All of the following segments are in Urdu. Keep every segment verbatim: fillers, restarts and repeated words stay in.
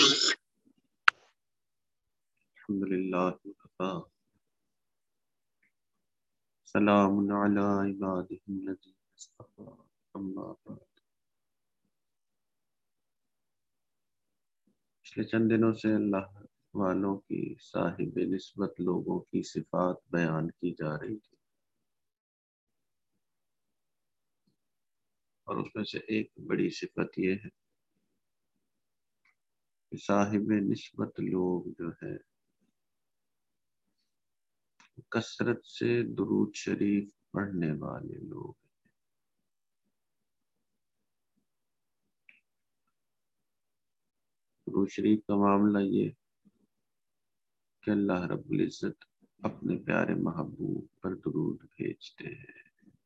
الحمدللہ وکفا سلام علی عبادہ الذین اصطفی اما بعد۔ پچھلے چند دنوں سے اللہ والوں کی صاحب نسبت لوگوں کی صفات بیان کی جا رہی تھی، اور اس میں سے ایک بڑی صفت یہ ہے کہ صاحب نسبت لوگ جو ہے کثرت سے درود شریف پڑھنے والے لوگ۔ درود شریف کا معاملہ یہ کہ اللہ رب العزت اپنے پیارے محبوب پر درود بھیجتے ہیں۔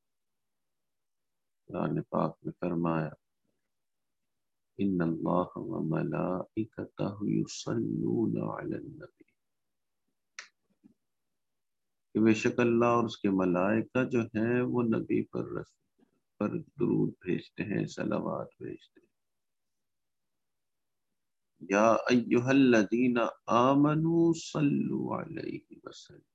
قرآن پاک میں فرمایا ان اللہ و ملائکتہ یصلون علی النبی، کہ بے شک اللہ اور اس کے ملائکہ جو ہیں وہ نبی پر رسول پر درود بھیجتے ہیں، صلوات بھیجتے ہیں۔ یا ایہا الذین آمنوا صلوا علیہ وسلم،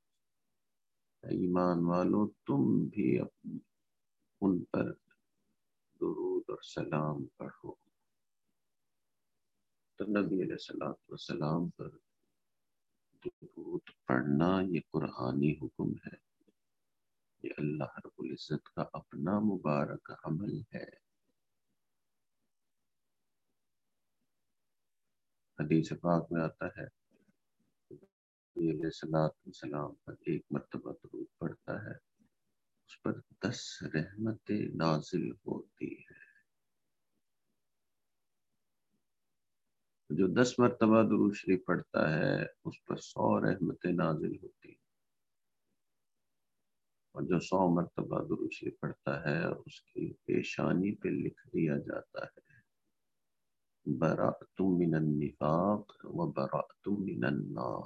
ایمان والو تم بھی اپنے ان پر درود اور سلام پڑھو۔ تو نبی علیہ الصلوۃ والسلام پر درود پڑھنا یہ قرآنی حکم ہے، یہ اللہ رب العزت کا اپنا مبارک عمل ہے۔ حدیث پاک میں آتا ہے نبی علیہ الصلوۃ والسلام پر ایک مرتبہ درود پڑھتا ہے، اس پر دس رحمتیں نازل ہوتی ہے۔ جو دس مرتبہ درود شریف پڑھتا ہے اس پر سو رحمتیں نازل ہوتی ہیں، اور جو سو مرتبہ درود شریف پڑھتا ہے اس کی پیشانی پہ لکھ دیا جاتا ہے براءۃ من النفاق و براءۃ من النار،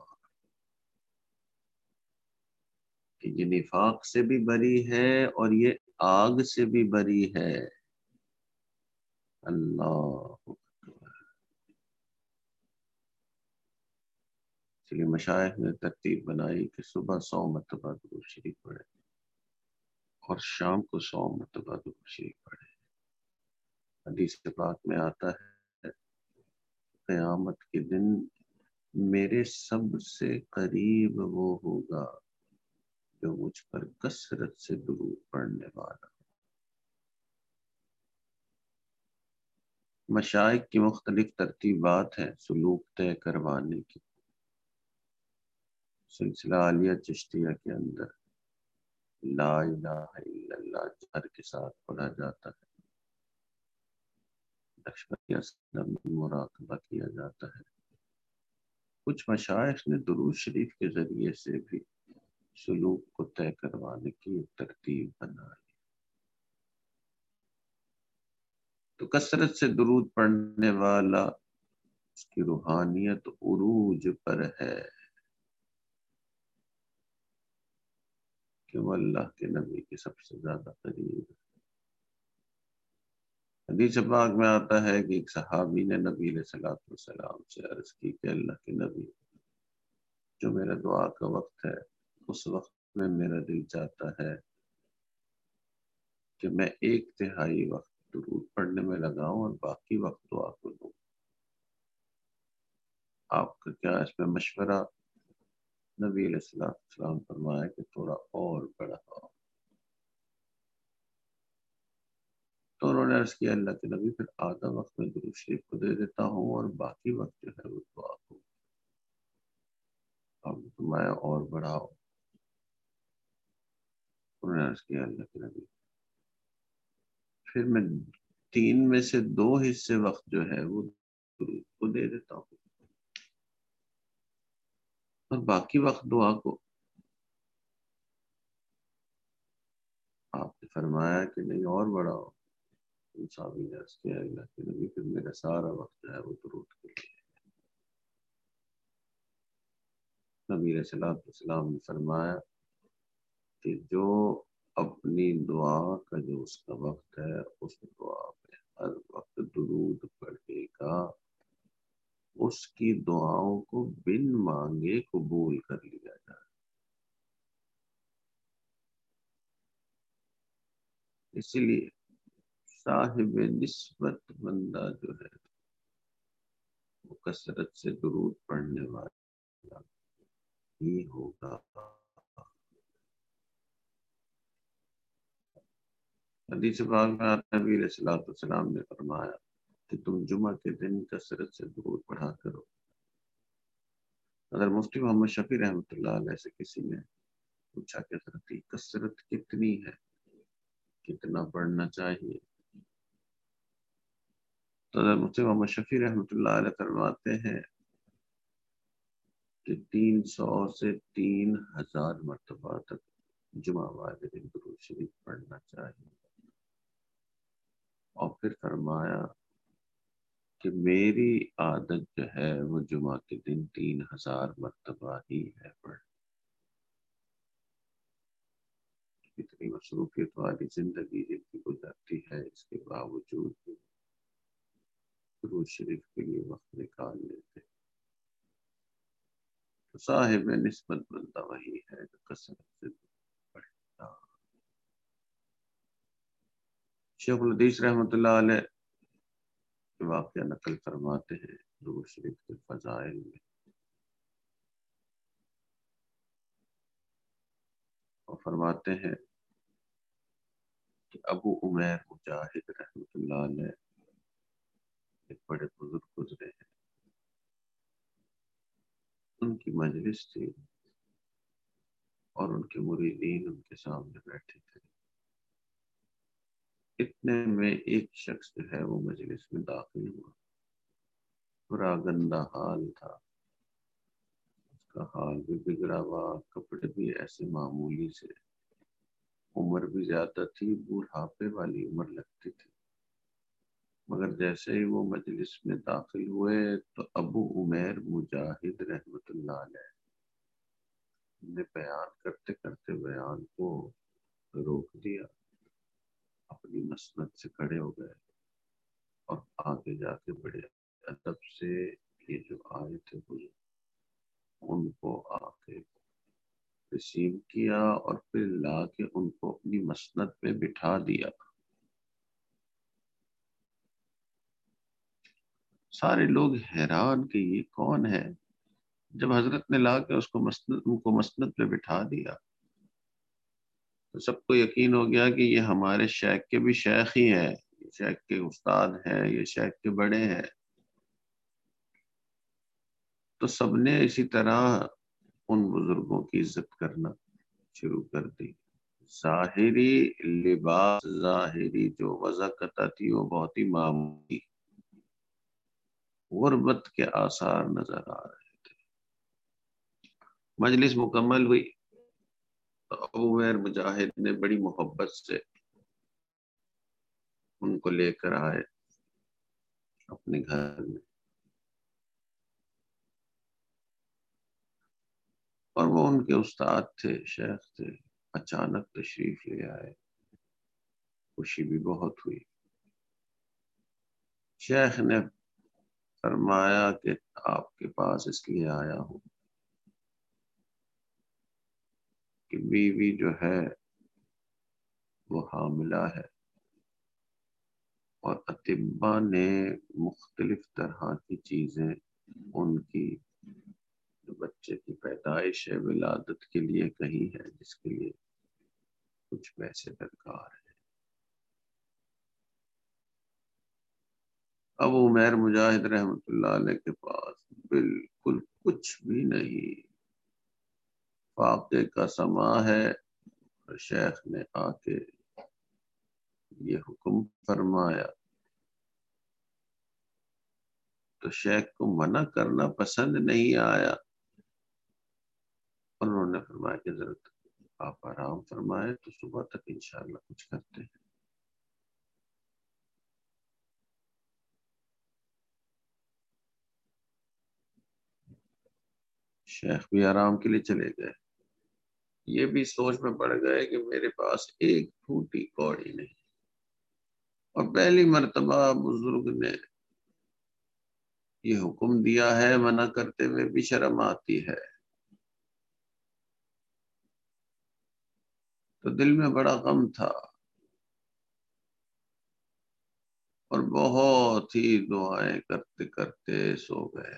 کہ یہ نفاق سے بھی بری ہے اور یہ آگ سے بھی بری ہے۔ اللہ، اس لیے مشائخ نے ترتیب بنائی کہ صبح سو مرتبہ درود شریف پڑھے اور شام کو سو مرتبہ درود شریف پڑھے۔ حدیث پاک میں آتا ہے قیامت کے دن میرے سب سے قریب وہ ہوگا جو مجھ پر کثرت سے درود پڑھنے والا۔ مشائخ کی مختلف ترتیبات ہیں سلوک طے کروانے کی۔ سلسلہ عالیہ چشتیہ کے اندر لا الہ الا اللہ جہر کے ساتھ پڑھا جاتا ہے، نقشبندیہ سلم میں مراقبہ کیا جاتا ہے۔ کچھ مشائخ نے درود شریف کے ذریعے سے بھی سلوک کو طے کروانے کی ایک ترتیب بنائی۔ تو کثرت سے درود پڑھنے والا اس کی روحانیت عروج پر ہے کہ وہ اللہ کے نبی کے سب سے زیادہ قریب ہے۔ حدیث پاک میں آتا ہے کہ ایک صحابی نے نبی علیہ الصلوۃ والسلام سے عرض کی کہ اللہ کے نبی، جو میرا دعا کا وقت ہے اس وقت میں میرا دل چاہتا ہے کہ میں ایک تہائی وقت درود پڑھنے میں لگاؤں اور باقی وقت دعا کو دوں، آپ کا کیا اس میں مشورہ؟ نبی علیہ الصلوۃ والسلام فرمایا کہ تھوڑا اور بڑھاؤ۔ تو انہوں نے عرض کیا اللہ کے نبی پھر آدھا وقت میں درود شریف کو دے دیتا ہوں اور باقی وقت جو ہے وہ دعا کو۔ آپ نے فرمایا اور بڑھاؤ۔ انہوں نے عرض کیا اللہ کے نبی پھر میں تین میں سے دو حصے وقت جو ہے وہ درود کو دے دیتا ہوں اور باقی وقت دعا کو۔ آپ نے فرمایا کہ نہیں اور بڑھاؤ۔ صحابی نے عرض کیا اللہ کے نبی پھر میرا سارا وقت جو ہے وہ درود کے لیے۔ نبی علیہ الصلوۃ والسلام نے فرمایا کہ جو اپنی دعا کا جو اس کا وقت ہے اس دعا میں ہر وقت درود پڑھے گا اس کی دعاؤں کو بن مانگے قبول کر لیا جائے. اسی لیے صاحب نسبت بندہ جو ہے وہ کثرت سے درود پڑھنے والا ہی ہوگا. حدیث پاک میں آتا ہے نبی علیہ الصلوۃ والسلام نے فرمایا کہ تم جمعہ کے دن کثرت سے درود پڑھا کرو. اگر مفتی محمد شفیع رحمۃ اللہ علیہ سے کسی نے پوچھا کہ حضرت کثرت کتنی ہے، کتنا پڑھنا چاہیے، تو حضرت مفتی محمد شفیع رحمۃ اللہ علیہ فرماتے ہیں کہ تین سو سے تین ہزار مرتبہ تک جمعہ والے دن درود شریف پڑھنا چاہیے. اور پھر فرمایا کہ میری عادت جو ہے وہ جمعہ کے دن تین ہزار مرتبہ ہی ہے پڑھ. اتنی مصروفیت والی زندگی جن کی گزرتی ہے، اس کے باوجود بھی درود شریف کے لیے وقت نکال لیتے. تو صاحب نسبت بندہ وہی ہے جو کثرت سے پڑھتا. شیخ الحدیث رحمۃ اللہ علیہ واقعہ نقل فرماتے ہیں درود شریف کے فضائل میں، اور فرماتے ہیں کہ ابو عمیر مجاہد رحمۃ اللہ علیہ ایک بڑے بزرگ گزرے ہیں. ان کی مجلس تھی اور ان کے مریدین ان کے سامنے بیٹھے تھے. اتنے میں ایک شخص جو ہے وہ مجلس میں داخل ہوا. برا گندا حال تھا، اس کا حال بھی بگڑا ہوا، کپڑے بھی ایسے معمولی سے، عمر بھی زیادہ تھی، بوڑھاپے والی عمر لگتی تھی. مگر جیسے ہی وہ مجلس میں داخل ہوئے تو ابو عمیر مجاہد رحمۃ اللہ علیہ نے بیان کرتے کرتے بیان کو روک دیا، اپنی مسند سے کھڑے ہو گئے اور آگے جا کے بڑے ادب سے یہ جو آئے تھے ان کو آ کے تسلیم کیا اور پھر لا کے ان کو اپنی مسند پہ بٹھا دیا. سارے لوگ حیران کہ یہ کون ہے. جب حضرت نے لا کے اس کو مسند ان کو مسند پہ بٹھا دیا تو سب کو یقین ہو گیا کہ یہ ہمارے شیخ کے بھی شیخ ہی ہیں، یہ شیخ کے استاد ہیں، یہ شیخ کے بڑے ہیں. تو سب نے اسی طرح ان بزرگوں کی عزت کرنا شروع کر دی. ظاہری لباس، ظاہری جو وضاحت تھی وہ بہت ہی معمولی، غربت کے آثار نظر آ رہے تھے. مجلس مکمل ہوئی تو ابو عمیر مجاہد نے بڑی محبت سے ان کو لے کر آئے اپنے گھر میں، اور وہ ان کے استاد تھے، شیخ تھے. اچانک تشریف لے آئے، خوشی بھی بہت ہوئی. شیخ نے فرمایا کہ آپ کے پاس اس لیے آیا ہوں کہ بیوی جو ہے وہ حاملہ ہے، اور اطباء نے مختلف طرح کی چیزیں ان کی جو بچے کی پیدائش ہے ولادت کے لیے کہی ہے، جس کے لیے کچھ پیسے درکار ہے. ابو عمیر مجاہد رحمۃ اللہ علیہ کے پاس بالکل کچھ بھی نہیں، فاقے کا سما ہے. اور شیخ نے آ کے یہ حکم فرمایا تو شیخ کو منع کرنا پسند نہیں آیا. انہوں نے فرمایا کہ ضرورت آپ آرام فرمائے تو صبح تک انشاءاللہ کچھ کرتے ہیں. شیخ بھی آرام کے لیے چلے گئے. یہ بھی سوچ میں پڑ گئے کہ میرے پاس ایک پھوٹی کوڑی نہیں، اور پہلی مرتبہ بزرگ نے یہ حکم دیا ہے، منع کرتے ہوئے بھی شرم آتی ہے، تو دل میں بڑا غم تھا اور بہت ہی دعائیں کرتے کرتے سو گئے۔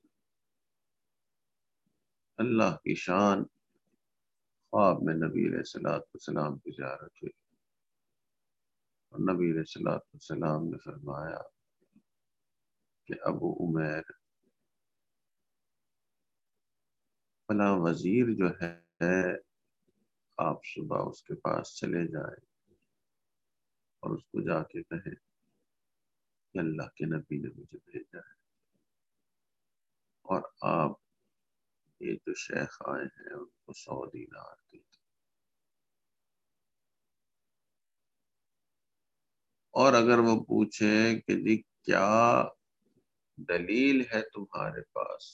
اللہ کی شان، خواب میں نبی علیہ الصلوۃ والسلام کی زیارت ہوئی اور نبی علیہ الصلوۃ والسلام نے فرمایا کہ ابو عمیر، فلاں وزیر جو ہے، آپ صبح اس کے پاس چلے جائیں اور اس کو جا کے کہیں کہ اللہ کے نبی نے مجھے بھیجا ہے، اور آپ یہ جو شیخ آئے ہیں ان کو سو دینار دے دیں، اور اگر وہ پوچھیں کہ جی کیا دلیل ہے تمہارے پاس،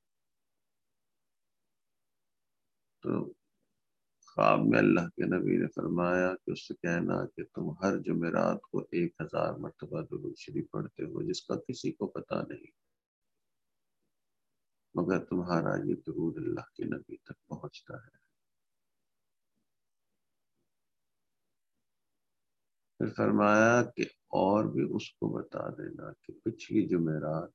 تو خواب میں اللہ کے نبی نے فرمایا کہ اس سے کہنا کہ تم ہر جمعرات کو ایک ہزار مرتبہ درود شریف پڑھتے ہو، جس کا کسی کو پتہ نہیں، مگر تمہارا یہ درود اللہ کے نبی تک پہنچتا ہے۔ پھر فرمایا کہ اور بھی اس کو بتا دینا کہ پچھلی جمعرات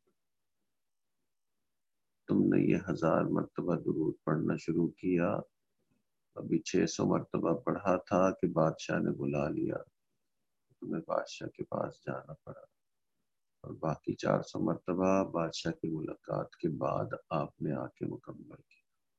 تم نے یہ ہزار مرتبہ درود پڑھنا شروع کیا، ابھی چھ سو مرتبہ پڑھا تھا کہ بادشاہ نے بلا لیا، تمہیں بادشاہ کے پاس جانا پڑا، اور باقی چار سو مرتبہ بادشاہ کی ملاقات کے بعد آپ نے آ کے مکمل کی۔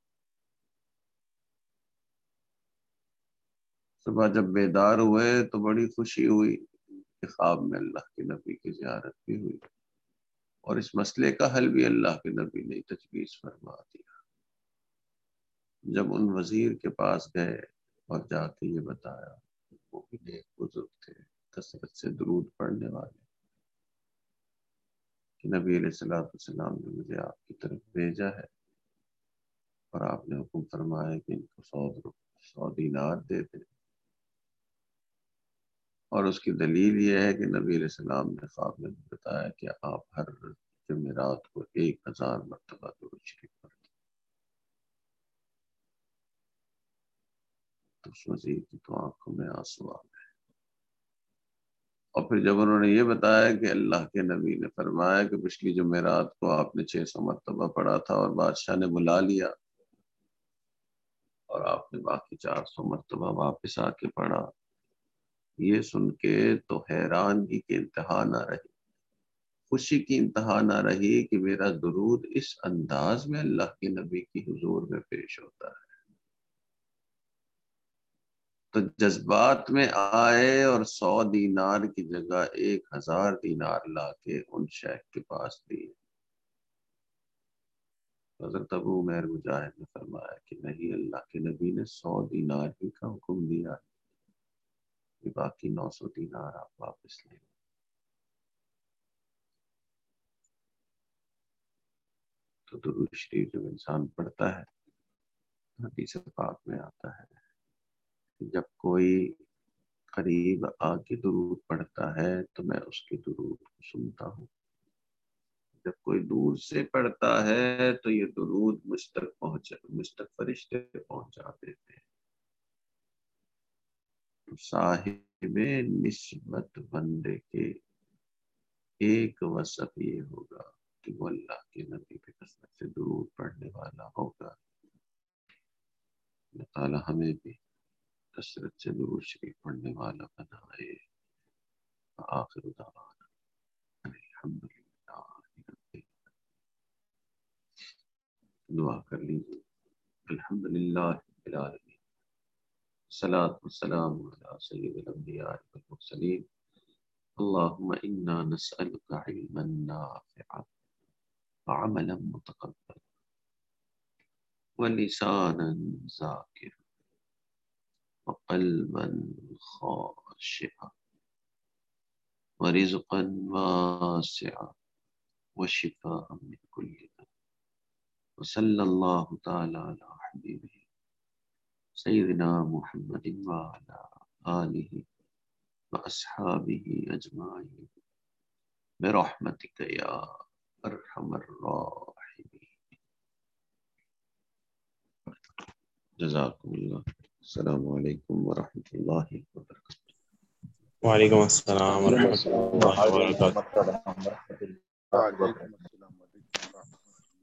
صبح جب بیدار ہوئے تو بڑی خوشی ہوئی کہ خواب میں اللہ کے نبی کی زیارت بھی ہوئی اور اس مسئلے کا حل بھی اللہ کے نبی نے تجویز فرما دیا۔ جب ان وزیر کے پاس گئے اور جا کے یہ بتایا، وہ بھی نیک بزرگ تھے، کثرت سے درود پڑھنے والے، کہ نبی علیہ الصلوۃ والسلام نے مجھے آپ کی طرف بھیجا ہے اور آپ نے حکم فرمایا کہ ان کو سو سو دینار دے دیں، اور اس کی دلیل یہ ہے کہ نبی علیہ السلام نے خواب میں بتایا کہ آپ ہر جمعرات کو ایک ہزار مرتبہ درود شریف پڑھتے، تو اس وزیر کی تو آنکھوں میں آنسو آ گئے۔ اور پھر جب انہوں نے یہ بتایا کہ اللہ کے نبی نے فرمایا کہ پچھلی جمعرات کو آپ نے چھ سو مرتبہ پڑھا تھا اور بادشاہ نے بلا لیا اور آپ نے باقی چار سو مرتبہ واپس آ کے پڑھا، یہ سن کے تو حیرانگی کی انتہا نہ رہی، خوشی کی انتہا نہ رہی کہ میرا درود اس انداز میں اللہ کے نبی کی حضور میں پیش ہوتا ہے۔ تو جذبات میں آئے اور سو دینار کی جگہ ایک ہزار دینار لا کے ان شیخ کے پاس دیے۔ حضرت ابو عمیر مجاہد نے فرمایا کہ نہیں، اللہ کے نبی نے سو دینار ہی کا حکم دیا کہ باقی نو سو دینار آپ واپس لیں۔ تو درود شریف جب انسان پڑھتا ہے، حدیث پاک میں آتا ہے کہ جب کوئی قریب آ کے درود پڑھتا ہے تو میں اس کے درود کو سنتا ہوں، جب کوئی دور سے پڑھتا ہے تو یہ درود مجھ تک پہنچ مجھ تک فرشتے پہنچا دیتے ہیں۔ صاحب نسبت بندے کے ایک وصف یہ ہوگا کہ وہ اللہ کے نبی پہ کثرت سے درود پڑھنے والا ہوگا۔ اللہ تعالی ہمیں بھی کثرت سے درود شریف پڑھنے والا بنائے۔ آخر دعوانا الحمدللہ، دعا کر لیجیے۔ الحمدللہ رب العالمین، الصلاۃ والسلام علی سید الانبیاء والمرسلین، اللہم انا نسألک علما نافعا وعملا متقبلا ولسانا ذاکرا وقلبا خاشعا ورزقا واسعا وشفاء من كل داء، وصلی اللہ تعالی علی حبیبہ سیدنا محمد وعلی آلہ واصحابہ اجمعین برحمتک یا ارحم الراحمین. جزاکم اللہ. السلام علیکم ورحمۃ اللہ وبرکاتہ. وعلیکم السلام ورحمۃ اللہ وبرکاتہ.